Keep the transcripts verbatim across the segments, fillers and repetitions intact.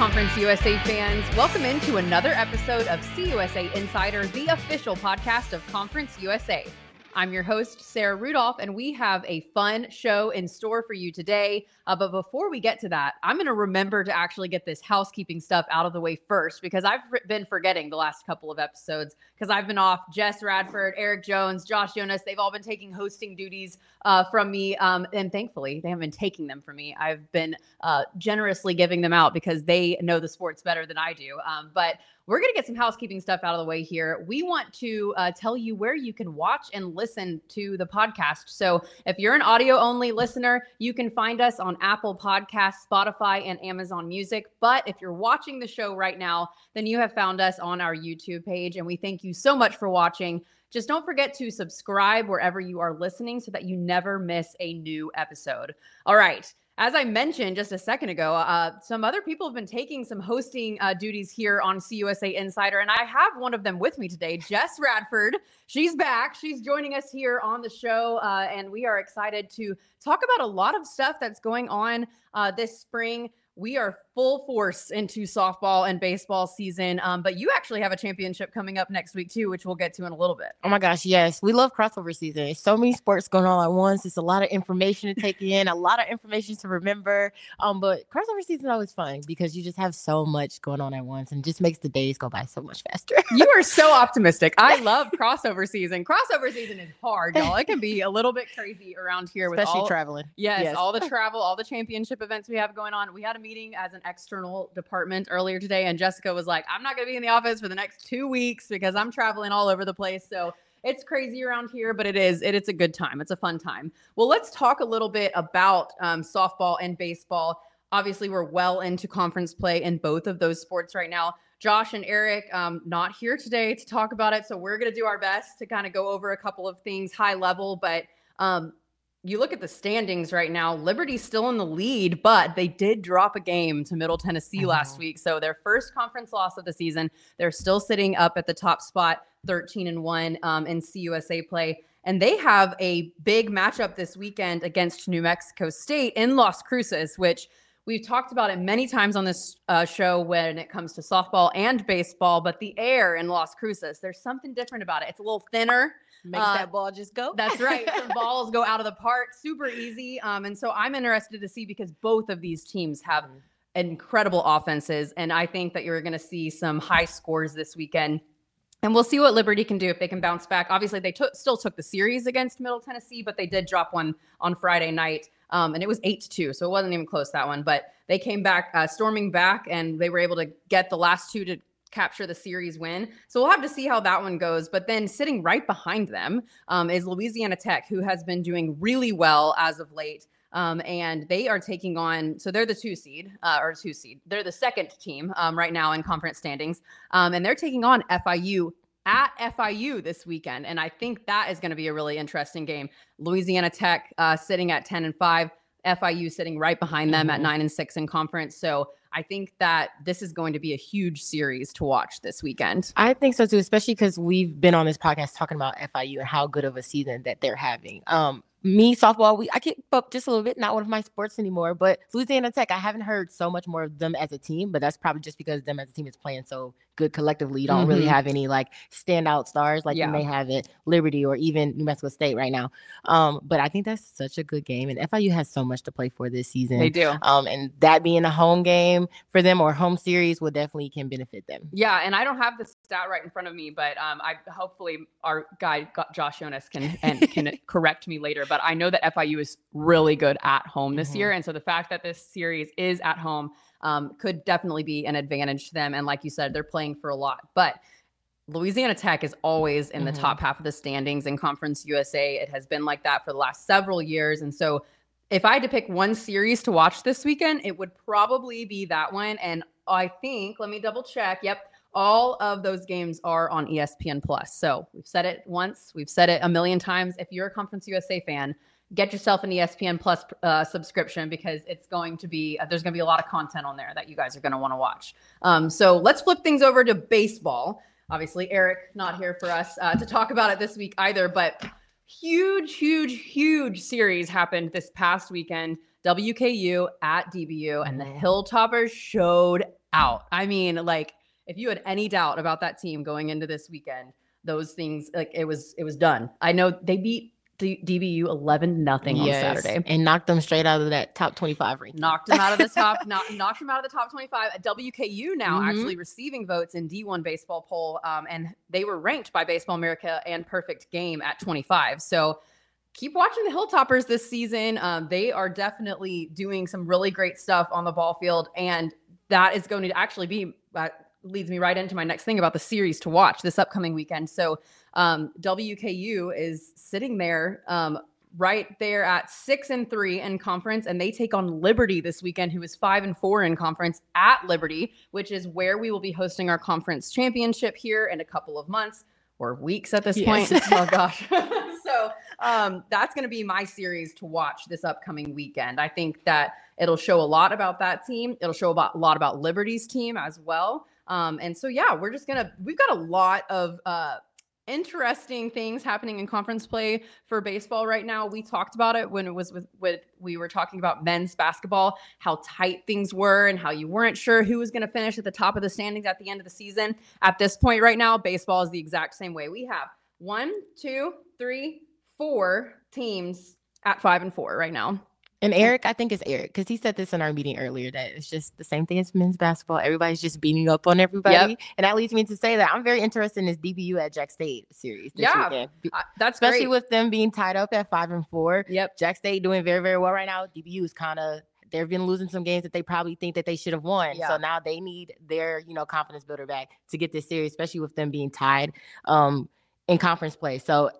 Conference U S A fans. Welcome into another episode of C U S A Insider, the official podcast of Conference U S A. I'm your host, Sarah Rudolph, and we have a fun show in store for you today. Uh, but before we get to that, I'm going to remember to actually get this housekeeping stuff out of the way first, because I've been forgetting the last couple of episodes because I've been off. Jess Radford, Eric Jones, Josh Jonas, they've all been taking hosting duties uh, from me. Um, and thankfully, they haven't been taking them from me. I've been uh, generously giving them out because they know the sports better than I do. Um, but We're going to get some housekeeping stuff out of the way here. We want to uh, tell you where you can watch and listen to the podcast. So if you're an audio-only listener, you can find us on Apple Podcasts, Spotify, and Amazon Music. But if you're watching the show right now, then you have found us on our YouTube page, and we thank you so much for watching. Just don't forget to subscribe wherever you are listening so that you never miss a new episode. All right. As I mentioned just a second ago, uh, some other people have been taking some hosting uh, duties here on C U S A Insider, and I have one of them with me today, Jess Radford. She's back. She's joining us here on the show, uh, and we are excited to talk about a lot of stuff that's going on uh, this spring. We are full force into softball and baseball season, um, but you actually have a championship coming up next week too, which we'll get to in a little bit. Oh my gosh, yes. We love crossover season. There's so many sports going on at once. It's a lot of information to take in, a lot of information to remember. Um, but crossover season is always fun because you just have so much going on at once and just makes the days go by so much faster. You are so optimistic. I love crossover season. Crossover season is hard, y'all. It can be a little bit crazy around here, especially with all, traveling. Yes, yes, all the travel, all the championship events we have going on. We had a meeting as an external department earlier today, and Jessica was like, I'm not going to be in the office for the next two weeks because I'm traveling all over the place. So it's crazy around here, but it is, it, it's a good time. It's a fun time. Well, let's talk a little bit about um, softball and baseball. Obviously, we're well into conference play in both of those sports right now. Josh and Eric, um, not here today to talk about it. So we're going to do our best to kind of go over a couple of things high level, but um, you look at the standings right now, Liberty's still in the lead, but they did drop a game to Middle Tennessee mm-hmm. last week. So their first conference loss of the season, they're still sitting up at the top spot, thirteen and one um, in C U S A play. And they have a big matchup this weekend against New Mexico State in Las Cruces, which we've talked about it many times on this uh, show when it comes to softball and baseball, but the air in Las Cruces, there's something different about it. It's a little thinner. Makes uh, that ball just go. That's right. Some balls go out of the park. Super easy. Um, and so I'm interested to see, because both of these teams have mm-hmm. incredible offenses. And I think that you're going to see some high scores this weekend. And we'll see what Liberty can do if they can bounce back. Obviously, they took, still took the series against Middle Tennessee, but they did drop one on Friday night. Um, and it was eight to two, so it wasn't even close, that one. But they came back, uh, storming back, and they were able to get the last two to capture the series win. So we'll have to see how that one goes. But then sitting right behind them um, is Louisiana Tech, who has been doing really well as of late. Um, and they are taking on, so they're the two seed, uh, or two seed. They're the second team um, right now in conference standings. Um, and they're taking on F I U at F I U this weekend. And I think that is going to be a really interesting game. Louisiana Tech uh, sitting at ten and five, F I U sitting right behind them mm-hmm. at nine and six in conference. So I think that this is going to be a huge series to watch this weekend. I think so too, especially because we've been on this podcast talking about F I U and how good of a season that they're having. Um, me, softball, we I keep up just a little bit, not one of my sports anymore, but Louisiana Tech, I haven't heard so much more of them as a team, but that's probably just because them as a team is playing so good collectively. You don't mm-hmm. really have any like standout stars like yeah. you may have at Liberty or even New Mexico State right now. Um, but I think that's such a good game, and F I U has so much to play for this season. They do. Um, and that being a home game for them or home series will definitely can benefit them. Yeah, and I don't have the stat right in front of me, but um, I hopefully our guy Josh Jonas can and can correct me later. But I know that F I U is really good at home this mm-hmm. year, and so the fact that this series is at home um, could definitely be an advantage to them. And like you said, they're playing for a lot. But Louisiana Tech is always in the mm-hmm. top half of the standings in Conference U S A. It has been like that for the last several years, and so if I had to pick one series to watch this weekend, it would probably be that one. And I think, let me double check. Yep. All of those games are on E S P N Plus. So we've said it once. We've said it a million times. If you're a Conference U S A fan, get yourself an E S P N Plus uh, subscription, because it's going to be, uh, there's going to be a lot of content on there that you guys are going to want to watch. Um, so let's flip things over to baseball. Obviously, Eric not here for us uh, to talk about it this week either, but huge, huge, huge series happened this past weekend. W K U at D B U, and the Hilltoppers showed out. I mean, like, if you had any doubt about that team going into this weekend, those things, like, it was it was done. I know they beat D- DBU eleven nothing on Yes, Saturday. and knocked them straight out of that top twenty-five ranking. Knocked them out of the top, knocked, knocked them out of the top twenty-five. W K U now Mhm. actually receiving votes in D one baseball poll, um, and they were ranked by Baseball America and Perfect Game at twenty-five. So keep watching the Hilltoppers this season. Um, they are definitely doing some really great stuff on the ball field, and that is going to actually be that leads me right into my next thing about the series to watch this upcoming weekend. So um, W K U is sitting there um, right there at six and three in conference, and they take on Liberty this weekend, who is five and four in conference at Liberty, which is where we will be hosting our conference championship here in a couple of months or weeks at this Yes. point. Oh gosh. So um, that's going to be my series to watch this upcoming weekend. I think that it'll show a lot about that team. It'll show about, a lot about Liberty's team as well. Um, and so, yeah, we're just going to, we've got a lot of uh, interesting things happening in conference play for baseball right now. We talked about it when it was with, with we were talking about men's basketball, how tight things were and how you weren't sure who was going to finish at the top of the standings at the end of the season. At this point right now, baseball is the exact same way. We have one, two, three, four teams at five and four right now. And Eric, I think it's Eric, because he said this in our meeting earlier, that it's just the same thing as men's basketball. Everybody's just beating up on everybody. Yep. And that leads me to say that I'm very interested in this D B U at Jack State series this yeah, weekend. Uh, that's Especially great. with them being tied up at five and four. Yep. Jack State doing very, very well right now. D B U is kind of, they've been losing some games that they probably think that they should have won. Yeah. So now they need their, you know, confidence builder back to get this series, especially with them being tied um, in conference play. So,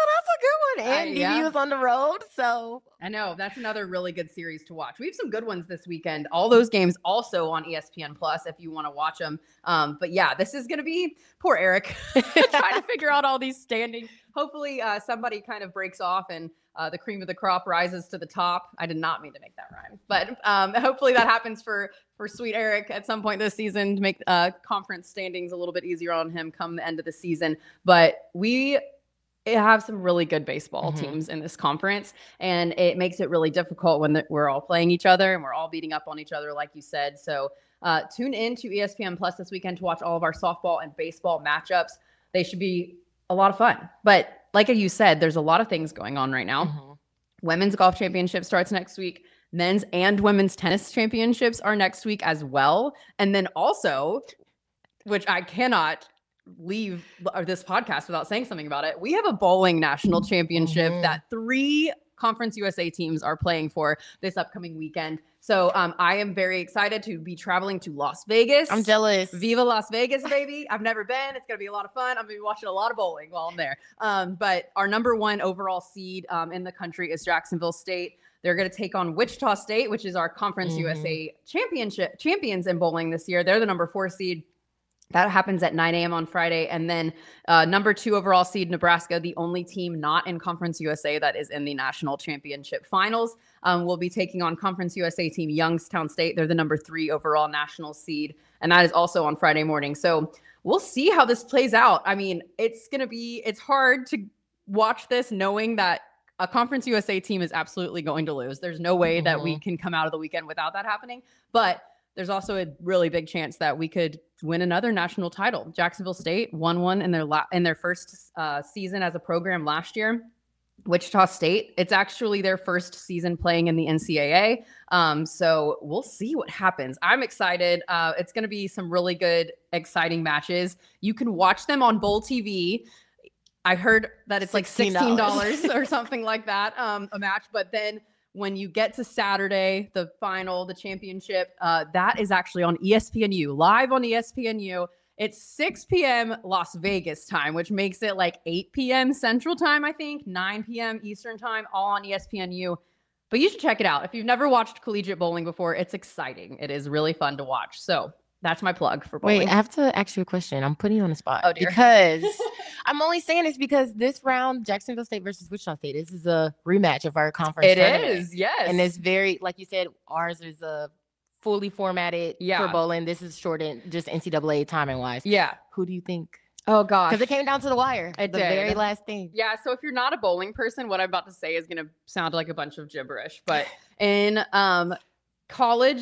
and Uh, D B U yeah. is on the road, so I know that's another really good series to watch. We have some good ones this weekend. All those games also on E S P N Plus if you want to watch them. Um, but yeah, this is going to be poor Eric trying to figure out all these standings. Hopefully, uh, somebody kind of breaks off and uh, the cream of the crop rises to the top. I did not mean to make that rhyme, but um, hopefully that happens for for sweet Eric at some point this season to make uh, conference standings a little bit easier on him come the end of the season. But we have some really good baseball Mhm. teams in this conference, and it makes it really difficult when the, we're all playing each other and we're all beating up on each other, like you said. So uh, tune in to E S P N Plus this weekend to watch all of our softball and baseball matchups. They should be a lot of fun. But like you said, there's a lot of things going on right now. Mhm. Women's golf championship starts next week. Men's and women's tennis championships are next week as well. And then also, which I cannot leave this podcast without saying something about it, we have a bowling national championship Mhm. that three Conference U S A teams are playing for this upcoming weekend. So um, I am very excited to be traveling to Las Vegas. I'm jealous. Viva Las Vegas, baby. I've never been. It's going to be a lot of fun. I'm going to be watching a lot of bowling while I'm there. Um, but our number one overall seed um, in the country is Jacksonville State. They're going to take on Wichita State, which is our Conference Mhm. U S A championship champions in bowling this year. They're the number four seed. That happens at nine a.m. on Friday. And then uh, number two overall seed, Nebraska, the only team not in Conference U S A that is in the national championship finals, um, will be taking on Conference U S A team Youngstown State. They're the number three overall national seed. And that is also on Friday morning. So we'll see how this plays out. I mean, it's going to be, it's hard to watch this knowing that a Conference U S A team is absolutely going to lose. There's no way that we Mhm. can come out of the weekend without that happening. But there's also a really big chance that we could win another national title. Jacksonville State won one in their la- in their first uh, season as a program last year. Wichita State, it's actually their first season playing in the N C double A. Um, so we'll see what happens. I'm excited. Uh, it's going to be some really good, exciting matches. You can watch them on Bowl T V. I heard that it's like sixteen dollars or something like that, um, a match. But then when you get to Saturday, the final, the championship, uh, that is actually on E S P N U, live on E S P N U. It's six p.m. Las Vegas time, which makes it like eight p.m. Central time, I think, nine p.m. Eastern time, all on E S P N U. But you should check it out. If you've never watched collegiate bowling before, it's exciting. It is really fun to watch. So that's my plug for bowling. Wait, I have to ask you a question. I'm putting you on the spot. Oh, dear. Because I'm only saying this because this round, Jacksonville State versus Wichita State, this is a rematch of our conference It tournament. is, yes. And it's very, like you said, ours is a fully formatted Yeah. for bowling. This is shortened, just N C double A timing wise. Yeah. Who do you think? Oh, gosh. Because it came down to the wire. It the did. very last thing. Yeah, so if you're not a bowling person, what I'm about to say is going to sound like a bunch of gibberish. But in um, college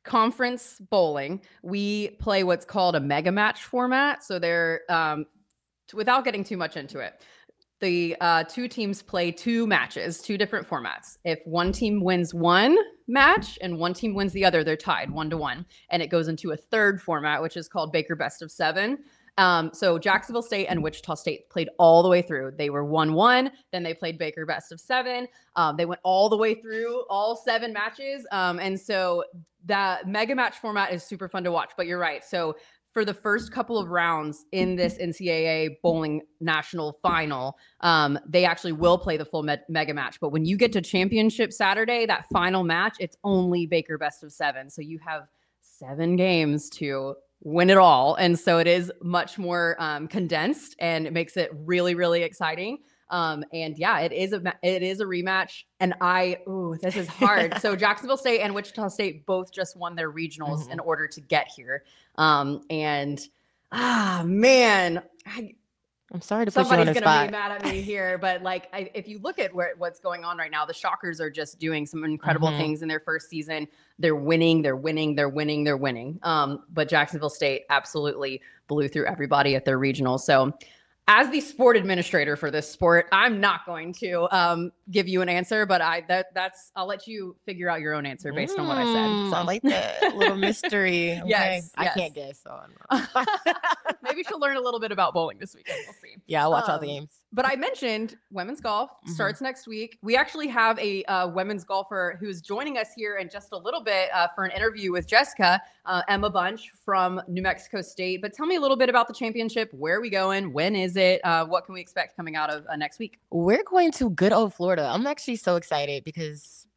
conference bowling, we play what's called a mega match format. So they're, um, t- without getting too much into it, the uh, two teams play two matches, two different formats. If one team wins one match and one team wins the other, they're tied one to one. And it goes into a third format, which is called Baker Best of Seven. Um, so Jacksonville State and Wichita State played all the way through. They were one one, then they played Baker Best of Seven. Um, they went all the way through all seven matches. Um, and so that mega match format is super fun to watch, but you're right. So for the first couple of rounds in this N C double A bowling national final, um, they actually will play the full me- mega match. But when you get to championship Saturday, that final match, it's only Baker Best of Seven. So you have seven games to win it all. And so it is much more um, condensed, and it makes it really, really exciting. Um, and yeah, it is a it is a rematch. And I, ooh, this is hard. So Jacksonville State and Wichita State both just won their regionals mm-hmm. in order to get here. Um, and ah, man, I, I'm sorry to put you on the somebody's spot. gonna be mad at me here, but like, I, if you look at where, what's going on right now, the Shockers are just doing some incredible mm-hmm. things in their first season. They're winning, they're winning, they're winning, they're winning. Um, but Jacksonville State absolutely blew through everybody at their regional. So as the sport administrator for this sport, I'm not going to um, give you an answer, but I that that's I'll let you figure out your own answer based mm, on what I said. So. I like that little mystery. Okay. Yes, I yes. can't guess, so I don't know. Maybe she'll learn a little bit about bowling this weekend. We'll see. Yeah, I'll watch um, all the games. But I mentioned women's golf mm-hmm. starts next week. We actually have a uh, women's golfer who's joining us here in just a little bit uh, for an interview with Jessica, uh, Emma Bunch from New Mexico State. But tell me a little bit about the championship. Where are we going? When is it? Uh, what can we expect coming out of uh, next week? We're going to good old Florida. I'm actually so excited because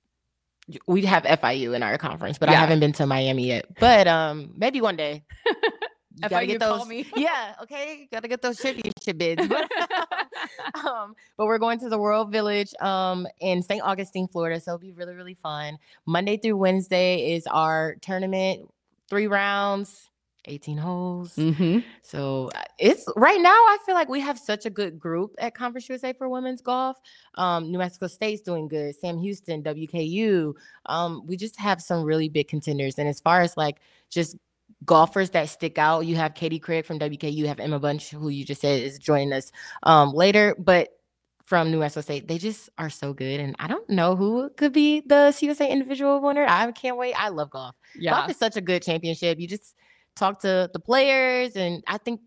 we have F I U in our conference, but yeah. I haven't been to Miami yet. But um, maybe one day. You F I U, gotta get those. call me. Yeah, okay. Gotta get those championship bids. But, um, but we're going to the World Village um, in Saint Augustine, Florida. So it'll be really, really fun. Monday through Wednesday is our tournament. Three rounds, eighteen holes. Mm-hmm. So it's right now, I feel like we have such a good group at Conference U S A for women's golf. Um, New Mexico State's doing good. Sam Houston, W K U. Um, we just have some really big contenders. And as far as like just golfers that stick out, you have Katie Craig from W K U, you have Emma Bunch, who you just said is joining us um, later, but from New Mexico State, they just are so good. And I don't know who could be the C U S A individual winner. I can't wait. I love golf. Yeah. Golf is such a good championship. You just talk to the players, and I think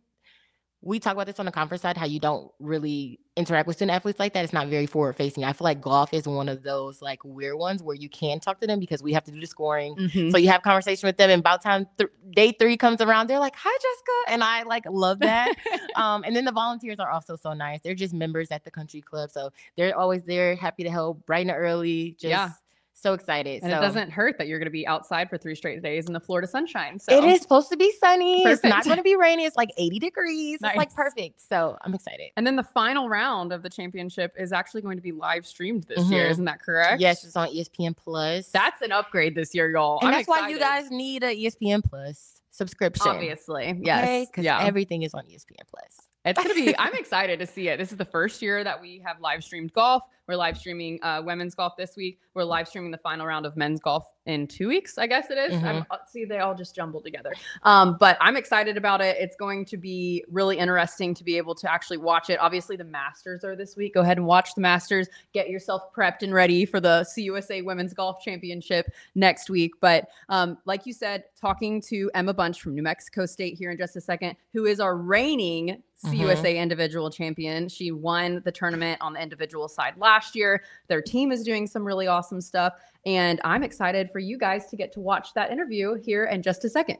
we talk about this on the conference side, how you don't really interact with student athletes like that. It's not very forward facing. I feel like golf is one of those like weird ones where you can talk to them because we have to do the scoring. Mm-hmm. So you have conversation with them, and about time th- day three comes around, they're like, "Hi, Jessica," and I like love that. um, and then the volunteers are also so nice. They're just members at the country club, so they're always there, happy to help, bright and early. Just yeah. So excited. And so. It doesn't hurt that you're going to be outside for three straight days in the Florida sunshine. So it is supposed to be sunny. Perfect. It's not going to be rainy. It's like eighty degrees. Nice. It's like perfect. So I'm excited. And then the final round of the championship is actually going to be live streamed this mm-hmm. year. Isn't that correct? Yes, it's on E S P N Plus. That's an upgrade this year, y'all. And I'm that's excited. why you guys need a E S P N Plus subscription. Obviously. Yes. Because yeah. everything is on E S P N Plus. It's going to be, I'm excited to see it. This is the first year that we have live streamed golf. We're live streaming uh, women's golf this week. We're live streaming the final round of men's golf in two weeks, I guess it is. Mm-hmm. I'm, see, they all just jumbled together. Um, but I'm excited about it. It's going to be really interesting to be able to actually watch it. Obviously, the Masters are this week. Go ahead and watch the Masters. Get yourself prepped and ready for the C U S A Women's Golf Championship next week. But um, like you said, talking to Emma Bunch from New Mexico State here in just a second, who is our reigning C U S A mm-hmm. individual champion. She won the tournament on the individual side last year. Their team is doing some really awesome stuff. And I'm excited for you guys to get to watch that interview here in just a second.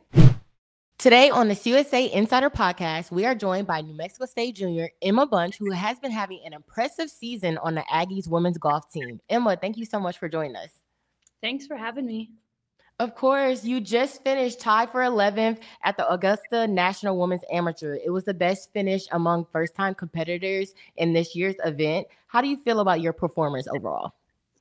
Today on the C U S A Insider Podcast, we are joined by New Mexico State junior Emma Bunch, who has been having an impressive season on the Aggies women's golf team. Emma, thank you so much for joining us. Thanks for having me. Of course, you just finished tied for eleventh at the Augusta National Women's Amateur. It was the best finish among first-time competitors in this year's event. How do you feel about your performance overall?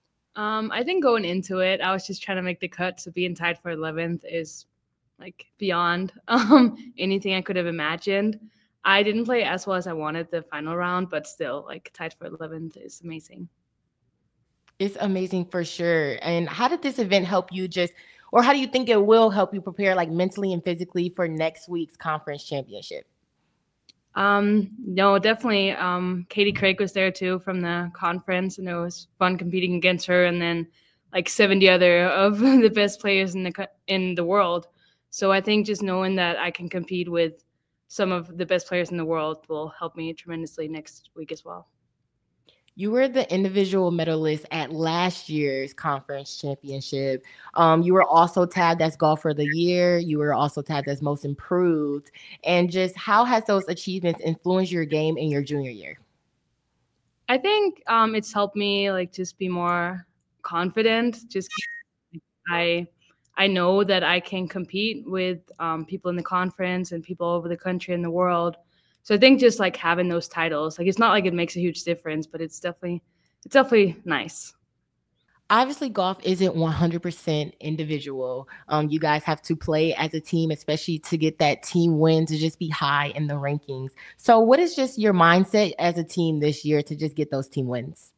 Um, I think going into it, I was just trying to make the cut. So being tied for eleventh is like beyond um, anything I could have imagined. I didn't play as well as I wanted the final round, but still, like tied for eleventh is amazing. It's amazing for sure. And how did this event help you just Or how do you think it will help you prepare like mentally and physically for next week's conference championship? Um, no, definitely. Um, Katie Craig was there too from the conference, and it was fun competing against her, and then like seventy other of the best players in the co- in the world. So I think just knowing that I can compete with some of the best players in the world will help me tremendously next week as well. You were the individual medalist at last year's conference championship. Um, you were also tabbed as golfer of the year. You were also tabbed as most improved. And just how has those achievements influenced your game in your junior year? I think um, it's helped me like just be more confident. Just I I know that I can compete with um, people in the conference and people over the country and the world. So I think just like having those titles, like it's not like it makes a huge difference, but it's definitely it's definitely nice. Obviously, golf isn't one hundred percent individual. Um, you guys have to play as a team, especially to get that team win to just be high in the rankings. So, what is just your mindset as a team this year to just get those team wins?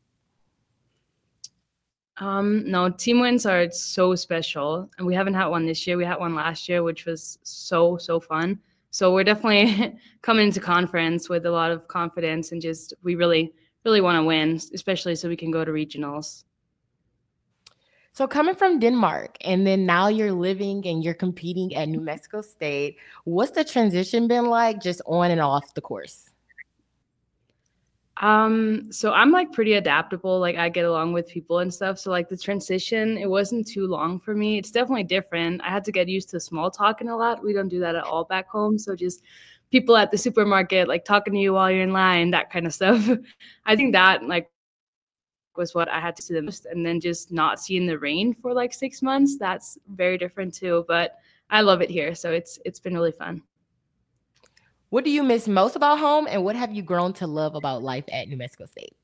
Um, no, team wins are so special, and we haven't had one this year. We had one last year, which was so so fun. So we're definitely coming into conference with a lot of confidence, and just we really really want to win, especially so we can go to regionals. So, coming from Denmark, and then now you're living and you're competing at New Mexico State, what's the transition been like just on and off the course? Um, so I'm like pretty adaptable. Like I get along with people and stuff. So like the transition, it wasn't too long for me. It's definitely different. I had to get used to small talking a lot. We don't do that at all back home. So just people at the supermarket, like talking to you while you're in line, that kind of stuff. I think that like was what I had to see the most. And then just not seeing the rain for like six months. That's very different too. But I love it here. So it's it's been really fun. What do you miss most about home, and what have you grown to love about life at New Mexico State?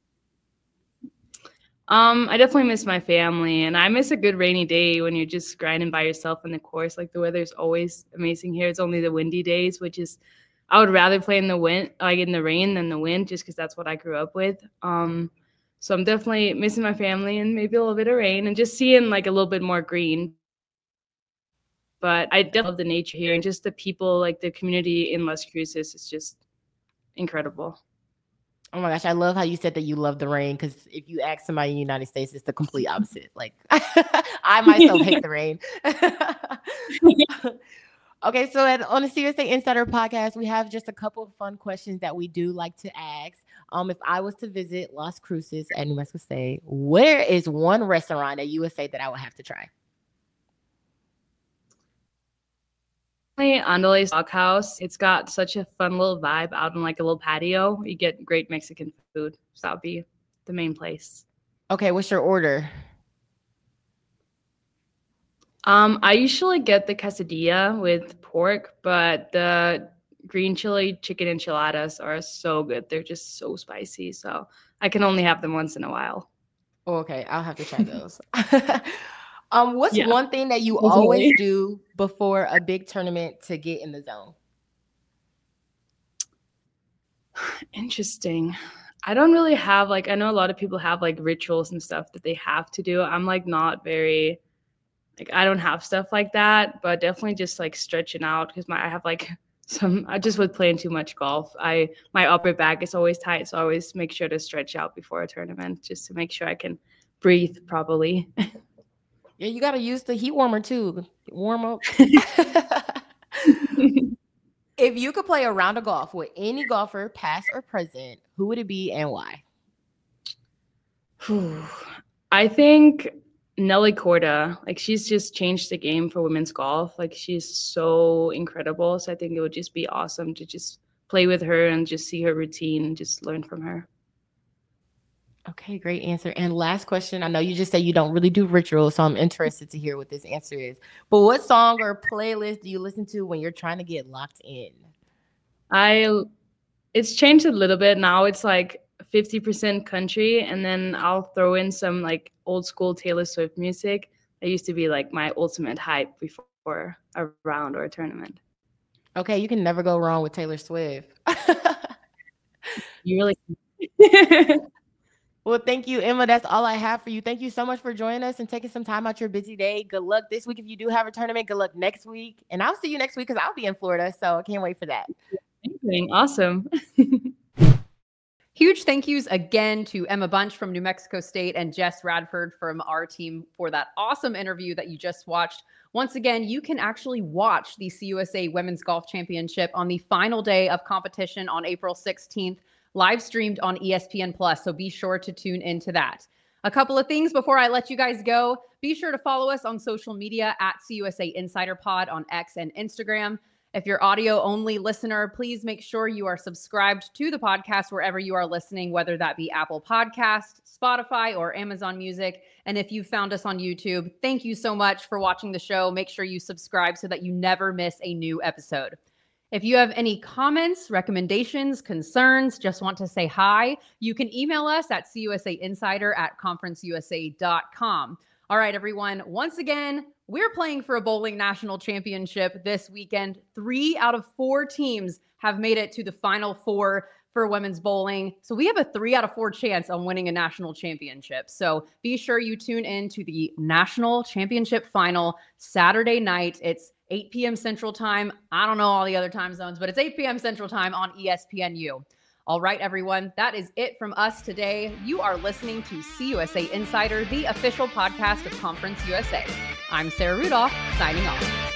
Um, I definitely miss my family, and I miss a good rainy day when you're just grinding by yourself in the course. Like the weather's always amazing here. It's only the windy days, which is I would rather play in the wind, like in the rain than the wind, just because that's what I grew up with. Um, so I'm definitely missing my family and maybe a little bit of rain and just seeing like a little bit more green. But I definitely love the nature here and just the people, like the community in Las Cruces is just incredible. Oh my gosh, I love how you said that you love the rain, because if you ask somebody in the United States, it's the complete opposite. Like, I myself hate the rain. Okay, so at, on the C U S A Insider podcast, we have just a couple of fun questions that we do like to ask. Um, if I was to visit Las Cruces at New Mexico State, where is one restaurant at U S A that I would have to try? Andale's Doghouse. It's got such a fun little vibe out in like a little patio. You get great Mexican food. So that would be the main place. Okay, what's your order? Um, I usually get the quesadilla with pork, but the green chili chicken enchiladas are so good. They're just so spicy. So I can only have them once in a while. Oh, okay, I'll have to try those. um, what's Yeah, one thing that you definitely. always do before a big tournament to get in the zone? Interesting. I don't really have like I know a lot of people have like rituals and stuff that they have to do. I'm like not very like I don't have stuff like that, but definitely just like stretching out because my I have like some I just with playing too much golf. I my upper back is always tight, so I always make sure to stretch out before a tournament just to make sure I can breathe properly. Yeah, you got to use the heat warmer too. Warm up. If you could play a round of golf with any golfer, past or present, who would it be and why? I think Nelly Korda, like she's just changed the game for women's golf. Like she's so incredible. So I think it would just be awesome to just play with her and just see her routine and just learn from her. Okay, great answer. And last question. I know you just said you don't really do rituals, so I'm interested to hear what this answer is. But what song or playlist do you listen to when you're trying to get locked in? I it's changed a little bit. Now it's like fifty percent country, and then I'll throw in some like old school Taylor Swift music. That used to be like my ultimate hype before a round or a tournament. Okay, you can never go wrong with Taylor Swift. You really Well, thank you, Emma. That's all I have for you. Thank you so much for joining us and taking some time out your busy day. Good luck this week if you do have a tournament. Good luck next week. And I'll see you next week because I'll be in Florida. So I can't wait for that. Amazing. Awesome. Huge thank yous again to Emma Bunch from New Mexico State and Jess Radford from our team for that awesome interview that you just watched. Once again, you can actually watch the C U S A Women's Golf Championship on the final day of competition on April sixteenth. Live streamed on E S P N Plus, so be sure to tune into that. A couple of things before I let you guys go. Be sure to follow us on social media at C U S A Insider Pod on X and Instagram. If you're audio-only listener, please make sure you are subscribed to the podcast wherever you are listening, whether that be Apple Podcasts, Spotify, or Amazon Music. And if you found us on YouTube, thank you so much for watching the show. Make sure you subscribe so that you never miss a new episode. If you have any comments, recommendations, concerns, just want to say hi, you can email us at C U S A Insider at conference U S A dot com. All right, everyone. Once again, we're playing for a bowling national championship this weekend. Three out of four teams have made it to the Final Four for women's bowling. So we have a three out of four chance on winning a national championship. So be sure you tune in to the national championship final Saturday night. It's eight p.m. Central Time. I don't know all the other time zones, but it's eight p.m. Central Time on E S P N U. All right, everyone, that is it from us today. You are listening to C U S A Insider, the official podcast of Conference U S A. I'm Sarah Rudolph, signing off.